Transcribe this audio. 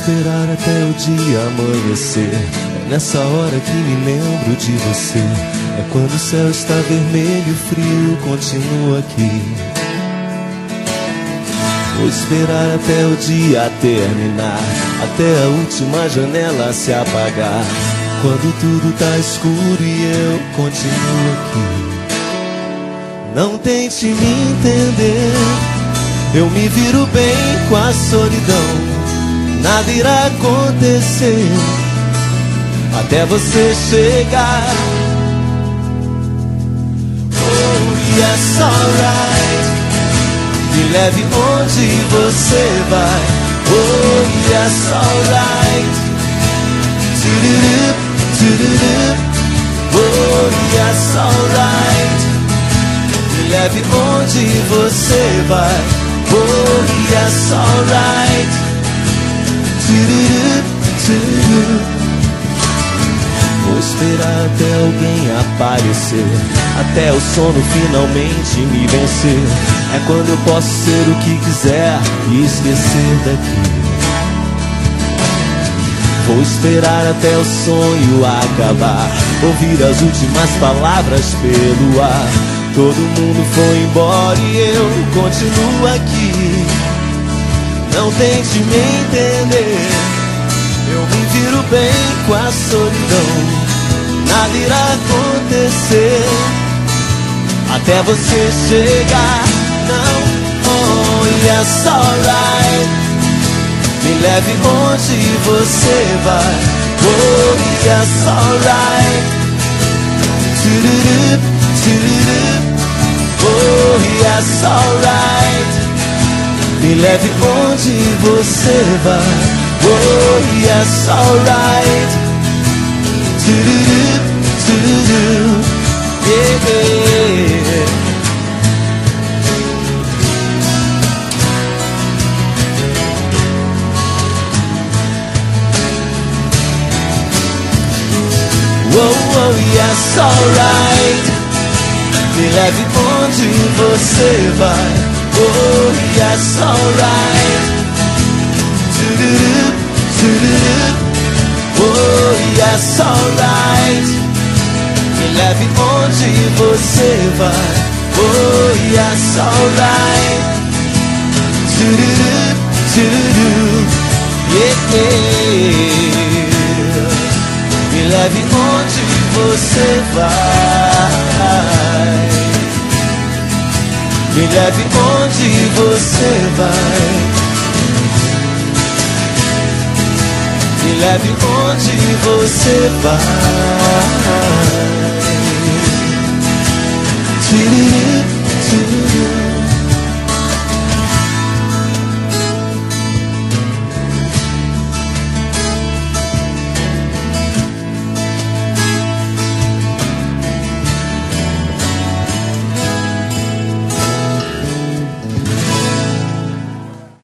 esperar até o dia amanhecer. É nessa hora que me lembro de você. É quando o céu está vermelho e o frio continua aqui. Vou esperar até o dia terminar, até a última janela se apagar. Quando tudo tá escuro e eu continuo aqui. Não tente me entender, eu me viro bem com a solidão. Nada irá acontecer até você chegar. Oh, yes, alright. Me leve onde você vai. Oh, yes, alright. Tudurup, tudurup. Oh, yes, alright. Me leve onde você vai. Oh, yes, alright. Vou esperar até alguém aparecer, até o sono finalmente me vencer. É quando eu posso ser o que quiser e esquecer daqui. Vou esperar até o sonho acabar, ouvir as últimas palavras pelo ar. Todo mundo foi embora e eu continuo aqui. Não tente me entender, eu me viro bem com a solidão. Nada irá acontecer até você chegar. Não, oh, yes, alright. Me leve onde você vai. Oh, yes, alright. Tudurup, tudurup. Oh, yes, alright. Me leve onde você vai. Oh, yes, alright. Tudurup, tudurup. Yeah, yeah. Oh, oh, yes, alright. Me leve onde você vai. Oh, yes, alright. Tudurup, tudurup. Oh, yes, alright. Me leve onde você vai. Oh, yes, alright. Tudurup, tudurup. Yeah, yeah. Me leve onde você vai. Me leve onde você vai. Me leve onde você vai.